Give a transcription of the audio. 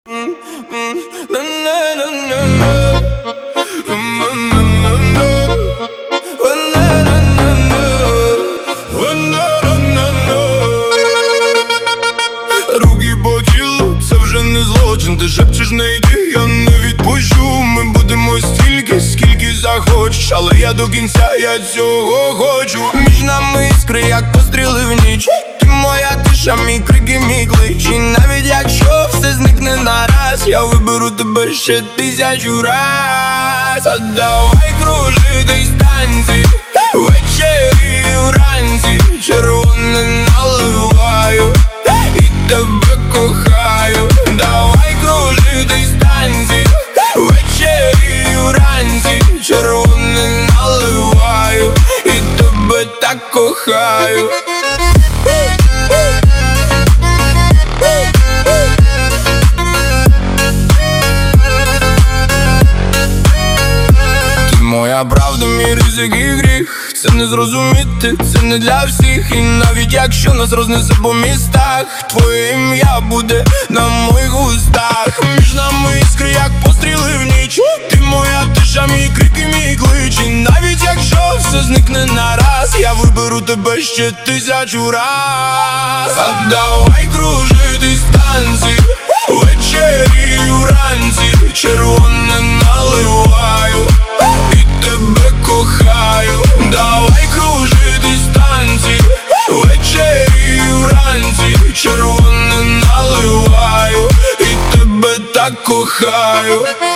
Руки по тілу, це вже не злочин. Ти шепчеш не йди, я не відпущу. Ми будемо стільки, скільки захочеш, але я до кінця, я цього хочу. Між нами іскри, як постріли в ніч. Ти моя тиша, мій крик і мій клич. І навіть якщо все зникне нараз, я виберу тебе ще 1000 раз. А давай кружитись танці, ввечері і вранці. Червоне наливаю і тебе кохаю. Давай кружитись танці, ввечері і вранці. Червоне наливаю і тебе так кохаю. Моя правда, мій ризик і гріх. Це не зрозуміти, це не для всіх. І навіть якщо нас рознесе по містах, твоє ім'я буде на моїх устах. Між нами іскри, як постріли в ніч. Ти моя тиша, мій крик і мій клич. І навіть якщо все зникне нараз, я виберу тебе ще 1000 раз. А давай кружитись танці, ввечері і вранці. Червоне наливаю і тебе кохаю. Давай кружитись танці, ввечері і вранці. Червоне наливаю і тебе так кохаю.